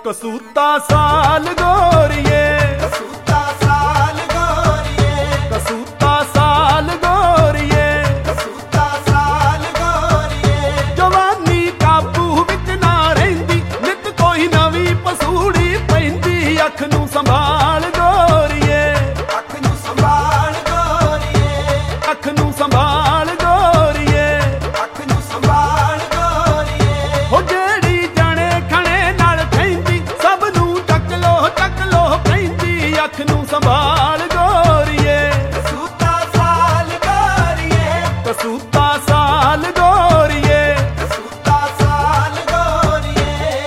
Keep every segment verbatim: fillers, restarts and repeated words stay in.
कसूता साल गोरिए, कसूता साल गोरिए, कसूता साल गोरिए, कसूता साल गोरिए। जवानी काबू विच ना रहिंदी, नित कोई नवी पसूड़ी पैंदी। अख नूं संभाल गोरिए, अख नूं संभाल गोरिए, अख नूं संभाल गोरिए, अख नूं संभाल गोरिए। हो जेड़ी जाने खणे नाल खैंदी, सब नूं चक लो चक लो पैंदी। अख नूं संभाल गोरिए, कसूता साल गोरिए, कसूता साल गोरिए। कसूता साल गोरिए।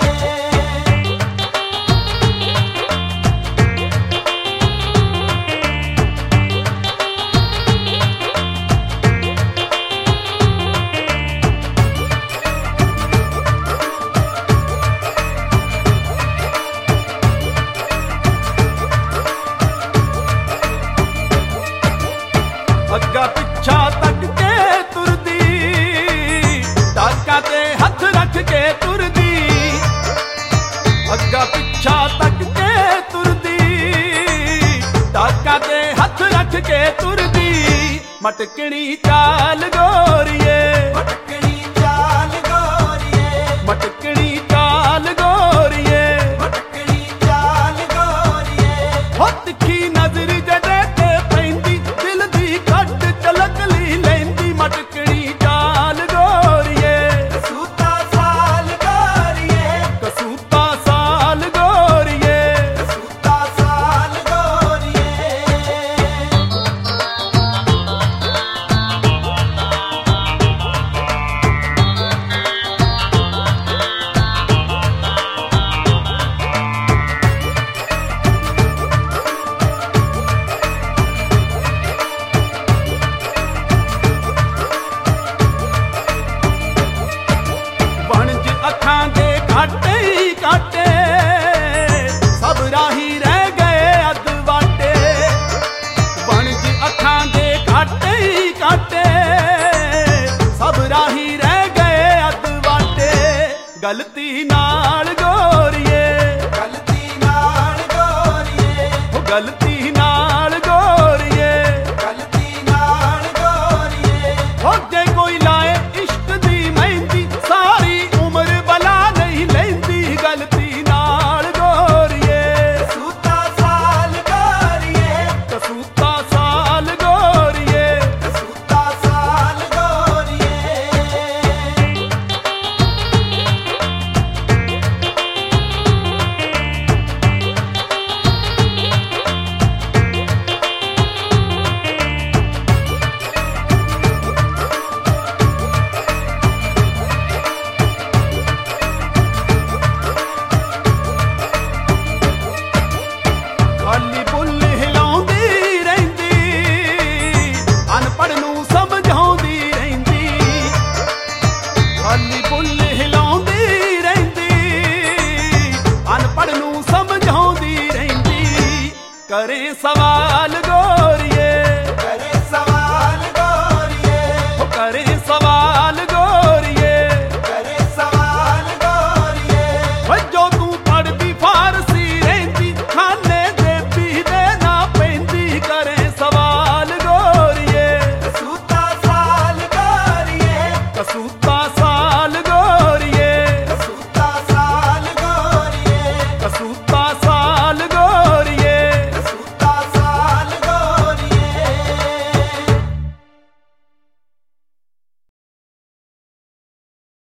अग्गा पिछा तक के तुरदी, टाका ते हथ रख के तुरदी। अग्गा पिछा तक के तुरदी, टाका ते हथ रख के तुरदी। मटकनी चाल गोरिए, मटकनी चाल गोरिए, मटकनी चाल गोरिए। मटकनी चाल गोरिए। हो तिखी नजर जडे ते पैंदी, दिल दी कट चलक ली लैंदी। मटकनी चाल गोरिए, कसूता साल गोरिए, कसूता साल गोरिए। कसूता साल गोरिए। वणज अखां दे काटे ही काटे, सब राही रह गए अध वाटे। वणज अखां दे काटे ही काटे, सब राही रह गए अध वाटे। गलती नाल गोरिए, गलती नाल गोरिए, हो गलती नाल गोरिए। गलती नाल गोरिए। हो जे कोई ला